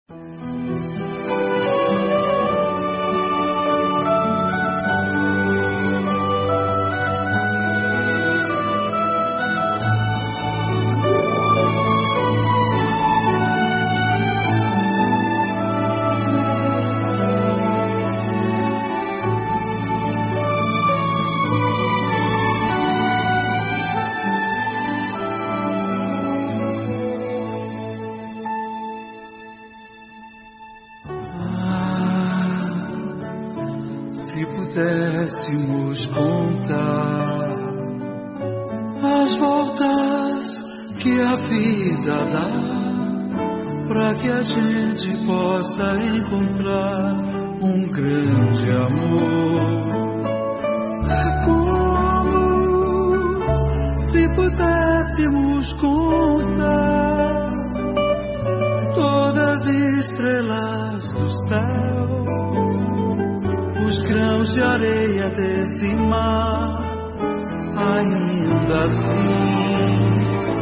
Se pudéssemos contar as voltas que a vida dá, para que a gente possa encontrar um grande amor. É como se pudéssemos contar todas as estrelas do céu, os grãos de areia desse mar. Ainda assim,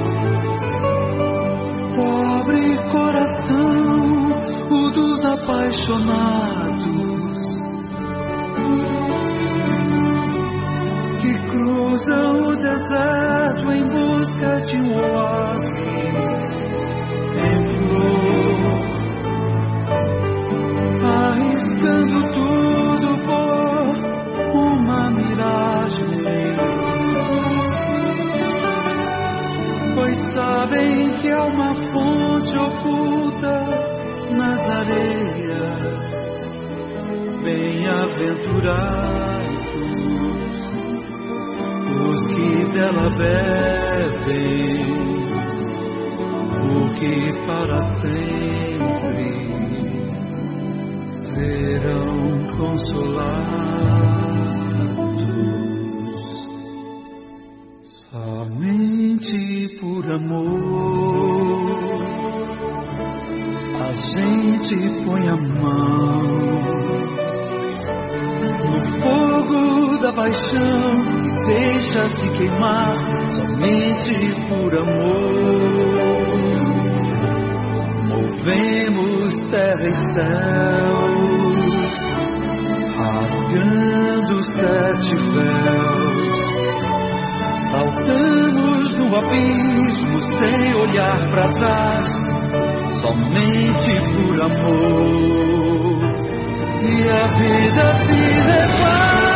pobre coração, o dos apaixonados, que cruzam o deserto em busca de um oásis em flor, arriscando tudo por uma miragem, pois sabem que há uma fonte oculta nas areias. Bem-aventurados os que dela bebem, porque para sempre serão consolados. Somente por amor a gente põe a mão no fogo da paixão e deixa-se queimar. Somente por amor movemos terra e céus, rasgando 7 véus, saltamos no abismo sem olhar para trás. Somente por amor, e a vida se refaz.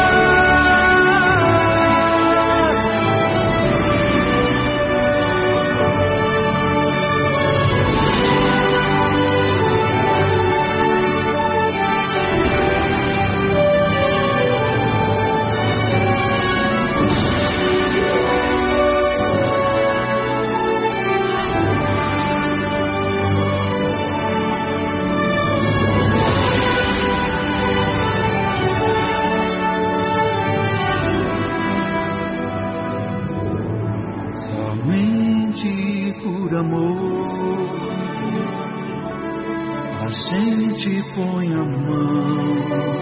Por amor a gente põe a mão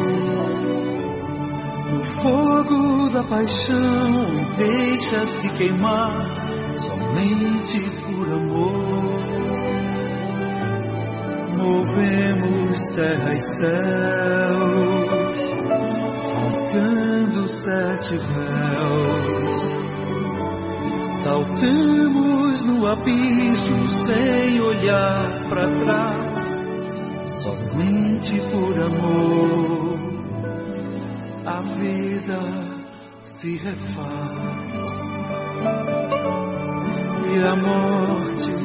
no fogo da paixão e deixa-se queimar. Somente por amor movemos terra e céus, rasgando 7 véus, saltamos no abismo sem olhar para trás. Somente por amor a vida se refaz, e a morte